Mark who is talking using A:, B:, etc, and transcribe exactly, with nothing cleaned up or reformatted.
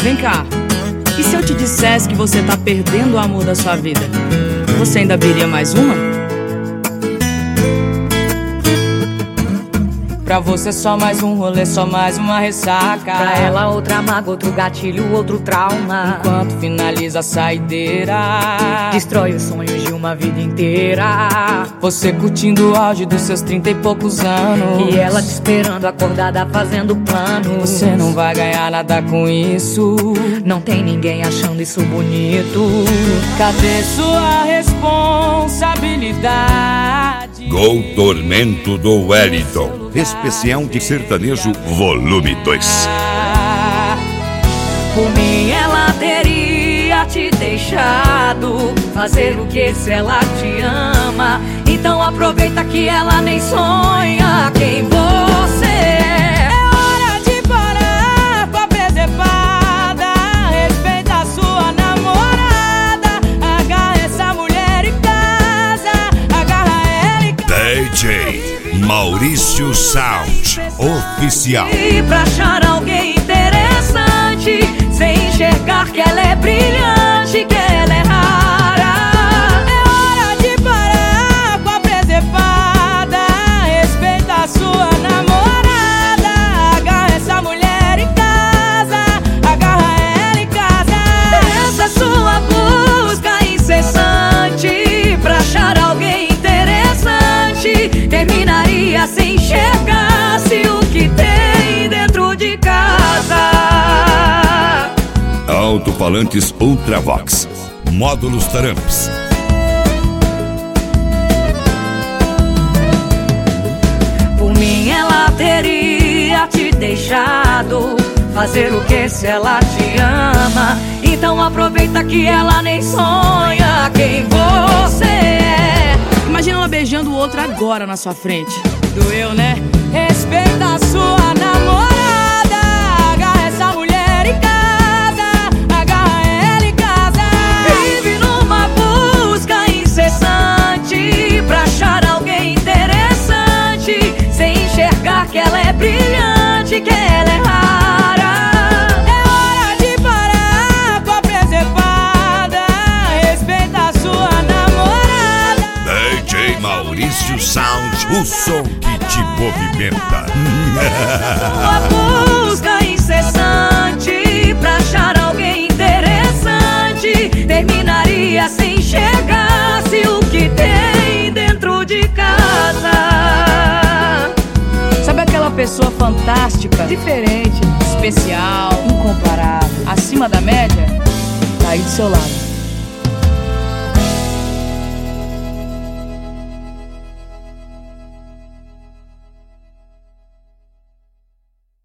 A: Vem cá, e se eu te dissesse que você tá perdendo o amor da sua vida? Você ainda abriria mais uma? Pra você só mais um rolê, só mais uma ressaca.
B: Pra ela outra mágoa, outro gatilho, outro trauma.
A: Enquanto finaliza a saideira,
B: destrói os sonhos de uma vida inteira.
A: Você curtindo o auge dos seus trinta e poucos anos,
B: e ela te esperando acordada fazendo planos.
A: Você não vai ganhar nada com isso.
B: Não tem ninguém achando isso bonito.
A: Cadê sua responsabilidade?
C: Gol Tormento do Wellington, especial de sertanejo volume dois.
B: Por mim ela teria te deixado fazer o que se ela te ama. Então aproveita que ela nem sonha quem você é.
A: É hora de parar com a presepada. Respeita a sua namorada. Agarra essa mulher em casa. Agarra ela em casa.
C: D J Maurício Sound Oficial.
B: E pra achar alguém interessante, sem enxergar que ela é brilhante, que ela é rara.
A: É hora de parar com a presepada. Respeita a sua namorada. Agarra essa mulher em casa. Agarra ela em casa.
B: Essa é sua busca incessante pra achar alguém interessante. Terminaria se enxergasse o que tem dentro de casa.
C: Alto-falantes Ultravox, módulos Taramps.
B: Por mim ela teria te deixado fazer o que se ela te ama. Então aproveita que ela nem sonha quem você é.
A: Imagina ela beijando o outro agora na sua frente. Doeu, né? Respeita a sua namorada. Agarra essa mulher em casa. Agarra ela em casa.
B: Vive numa busca incessante pra achar alguém interessante, sem enxergar que ela é brilhante, que ela é rara.
A: É hora de parar com a presepada. Respeita a sua namorada.
C: D J Maurício Sound, o som que te movimenta.
B: Uma busca incessante pra achar alguém interessante. Terminaria se enxergasse o que tem dentro de casa.
A: Sabe aquela pessoa fantástica, diferente, especial, incomparável, acima da média? Tá aí do seu lado.